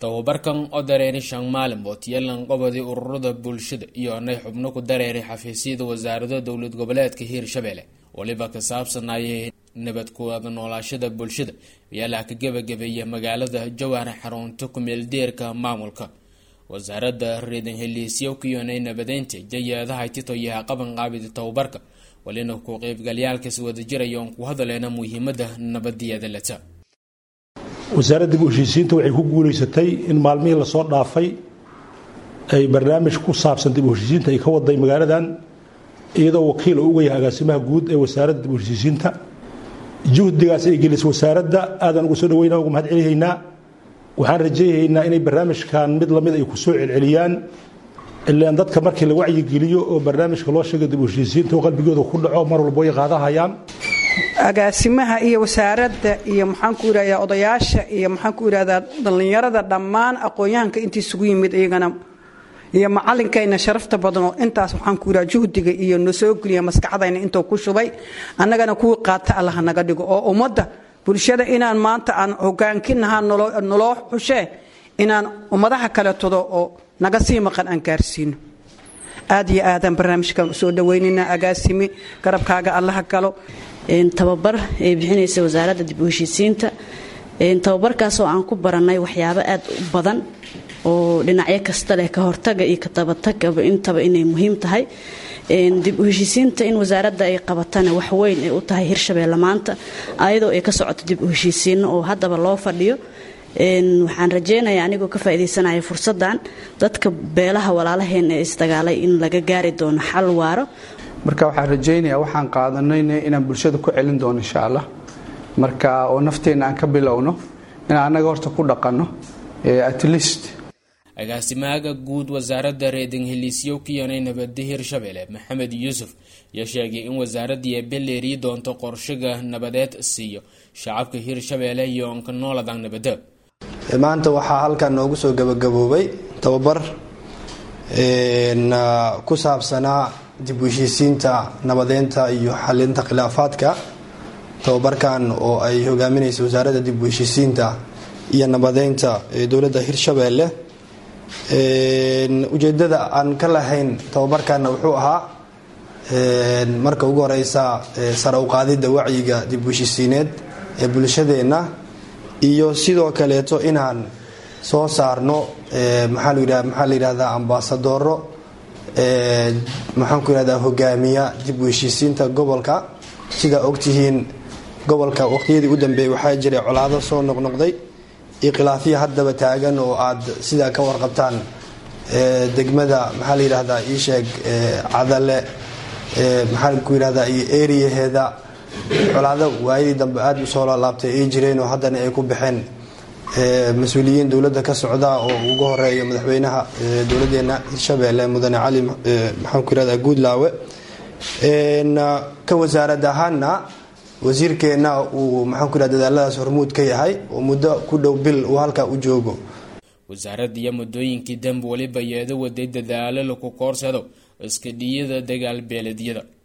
tababarkan oo dareeray shan maalin oo yeelan qobadi ururada bulshada iyo anay xubno ku dareeray xafiisyada wasaaradda dowlad goboleedka Hirshabelle waliba ka saabsanayay nabad ku wada noolaashada bulshada iyala ka gabagabeeyay magaalada Jawaar xarunta ku meel deerka maamulka wasaaradda reedan heliisyo ku yoonay nabadeynta jayadaha titoyaha qaban qaabida tababarka walina ku qaybgalayaalka wada jirayoon ku hadaleena muhiimada nabadiyada lata wasaaradda bulshadiinta waxay ku guuleysatay in maalmihii la soo dhaafay ay barnaamij ku saabsan dib u heshiisiinta ay ka waday magaaladan iyadoo wakiil uga yahay agaasimaha guud ee wasaaradda bulshadiinta juhdigaas ay gelisay wasaaradda aadan ugu soo dhaweynaa ugu mahad celihaynaa waxaan rajaynaynaa inay barnaamijkan mid lamid ay ku soo celceliyaan ilaa dadka markii la wacyi geliyo oo barnaamijka loo sheegay dib u heshiisiinta oo qalbigooda ku dhaco mar walba ay qaadahayaan agaasimaha iyo wasaaradda iyo maxaan ku yiraahdaa odayaasha iyo maxaan ku yiraahdaa dhalinyarada dhammaan aqoonyahanka intii isugu yimid iyagana iyo macallinkayna sharafta badan oo intaas waxaan ku yiraahdaa juhdiga iyo noo soo geliya maskaxdayna intuu ku shubay annagana ku qaata Allah naga dhigo oo ummadda bulshada inaan maanta aan hogaankinaha nolol xushee inaan ummadaha kale todo oo naga sii maqan aan gaarsiino aad iyo aadan barnaamijkan soo dhaweynina agaasimi garabkaaga Allah galo tababar ay bixinaysa wasaaradda dib u heshiisiinta tababarkaas oo aan ku baranay waxyaabo aad u badan oo dhinacyo kasta leh ka hortaga iyo ka tabatagaba intaba inay muhiim tahay dib u heshiisiinta in wasaaradda ay qabatana wax weyn ay u tahay Hirshabelle maanta ayadoo ay ka socoto dib u heshiisiin oo haddaba loo fadhiyo waxaan rajeynayaa anigoo ka faa'iideysanayo fursadan dadka beelaha walaalaheen ee isdagaalay in laga gaari doono xal waaro marka waxaan rajeynayaa waxaan qaadanayna inaan bulshada ku celin doono insha Allah marka oo nafteena aan ka bilowno in anaga horta ku dhaqano at least agaasimaha guud wasaaradda reedan heliisyo ku yoonay nabadda Hirshabelle Maxamed Yuusuf ya sheegay in wasaaradda ay beleeri doonto qorshaga nabadeed siiyo shacabka Hirshabelle iyo ka nooladan nabadda maanta waxaa halkan noogu soo gabagaboobay tababar ku saabsanaa dib u heshiisiinta nabadeynta iyo xalinta khilaafaadka tababarkan oo ay hogaaminayso wasaaradda dib u heshiisiinta iyo nabadeynta ee dowladda Hirshabelle ujeedada aan ka lahayn tababarkan wuxuu ahaa marka ugu horeysa sare u qaadida wacyiga dib u heshiisiineed ee bulshadeena iyo sidoo kale inaan soo saarno maxaa la yiraahdaa ambassadoro maxaan ku yiraahdaa hogaamiya dib u heshiisiinta gobolka sida ogtihiin gobolka waqtiyadii u dambeeyay waxaa jiray colaado soo noqnoqday iyo khilaafiye haddaba taagan oo aad sida ka warqabtaan degmada maxaa la yiraahdaa ii sheeg cadale maxaa ku yiraahdaa iyo area-heeda colaado waayadii dambe aad u soo laabtay ay jireen oo haddana ay ku baxeen mas'uuliyiin dawladda ka socda oo ugu horeeya madaxweynaha dawladeena Hirshabelle mudane cali maxaan ku yiraahdaa Guudlaawe ka wasaaradda ahaana wasiirkeena uu maxaan ku yiraahdaa dadaaladaas hormuud ka yahay oo muddo ku dhow bil uu halka u joogo wasaaradda iyo muddooyinkii dambe waliba yeedo waday dadaalo lagu koorsado iska dhiyada dagaal beeleedyada